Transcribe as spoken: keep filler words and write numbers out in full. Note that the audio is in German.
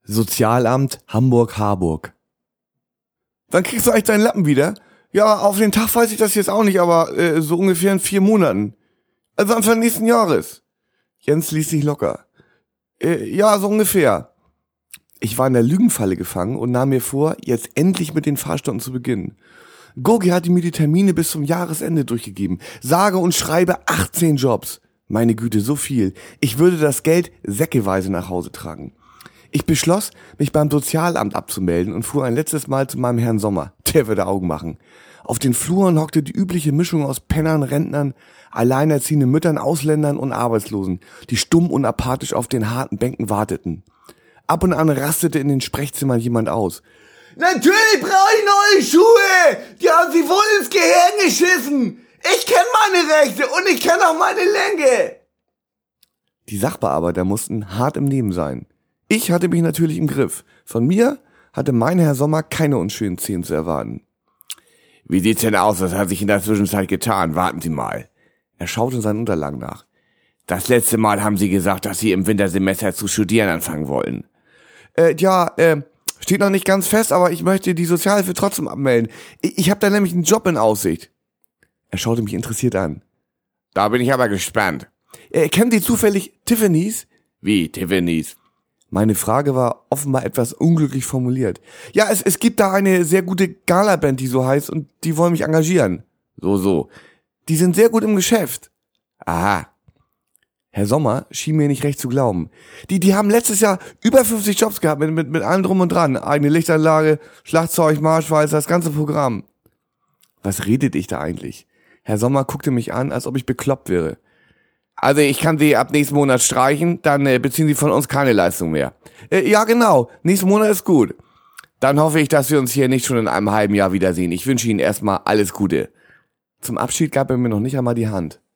Sozialamt Hamburg-Harburg. Wann kriegst du eigentlich deinen Lappen wieder? Ja, auf den Tag weiß ich das jetzt auch nicht, aber äh, so ungefähr in vier Monaten. Also Anfang nächsten Jahres. Jens ließ sich locker. Äh, ja, so ungefähr. Ich war in der Lügenfalle gefangen und nahm mir vor, jetzt endlich mit den Fahrstunden zu beginnen. Gogi hatte mir die Termine bis zum Jahresende durchgegeben. Sage und schreibe achtzehn Jobs. Meine Güte, so viel. Ich würde das Geld säckeweise nach Hause tragen. Ich beschloss, mich beim Sozialamt abzumelden und fuhr ein letztes Mal zu meinem Herrn Sommer. Der würde Augen machen. Auf den Fluren hockte die übliche Mischung aus Pennern, Rentnern, alleinerziehenden Müttern, Ausländern und Arbeitslosen, die stumm und apathisch auf den harten Bänken warteten. Ab und an rastete in den Sprechzimmern jemand aus. Natürlich brauche ich neue Schuhe! Die haben sie wohl ins Gehirn geschissen! Ich kenne meine Rechte und ich kenne auch meine Länge! Die Sachbearbeiter mussten hart im Nehmen sein. Ich hatte mich natürlich im Griff. Von mir hatte mein Herr Sommer keine unschönen Szenen zu erwarten. Wie sieht's denn aus? Was hat sich in der Zwischenzeit getan? Warten Sie mal. Er schaute in seinen Unterlagen nach. Das letzte Mal haben Sie gesagt, dass Sie im Wintersemester zu studieren anfangen wollten. Äh, ja, äh, steht noch nicht ganz fest, aber ich möchte die Sozialhilfe trotzdem abmelden. Ich, ich habe da nämlich einen Job in Aussicht. Er schaute mich interessiert an. Da bin ich aber gespannt. Äh, kennen Sie zufällig Tiffany's? Wie Tiffany's? Meine Frage war offenbar etwas unglücklich formuliert. Ja, es, es gibt da eine sehr gute Galaband, die so heißt, und die wollen mich engagieren. So, so. Die sind sehr gut im Geschäft. Aha. Herr Sommer schien mir nicht recht zu glauben. Die, die haben letztes Jahr über fünfzig Jobs gehabt, mit, mit, mit allem drum und dran. Eigene Lichtanlage, Schlagzeug, Marschweiß, das ganze Programm. Was redet ich da eigentlich? Herr Sommer guckte mich an, als ob ich bekloppt wäre. Also ich kann Sie ab nächsten Monat streichen, dann äh, beziehen Sie von uns keine Leistung mehr. Äh, ja genau, nächsten Monat ist gut. Dann hoffe ich, dass wir uns hier nicht schon in einem halben Jahr wiedersehen. Ich wünsche Ihnen erstmal alles Gute. Zum Abschied gab er mir noch nicht einmal die Hand.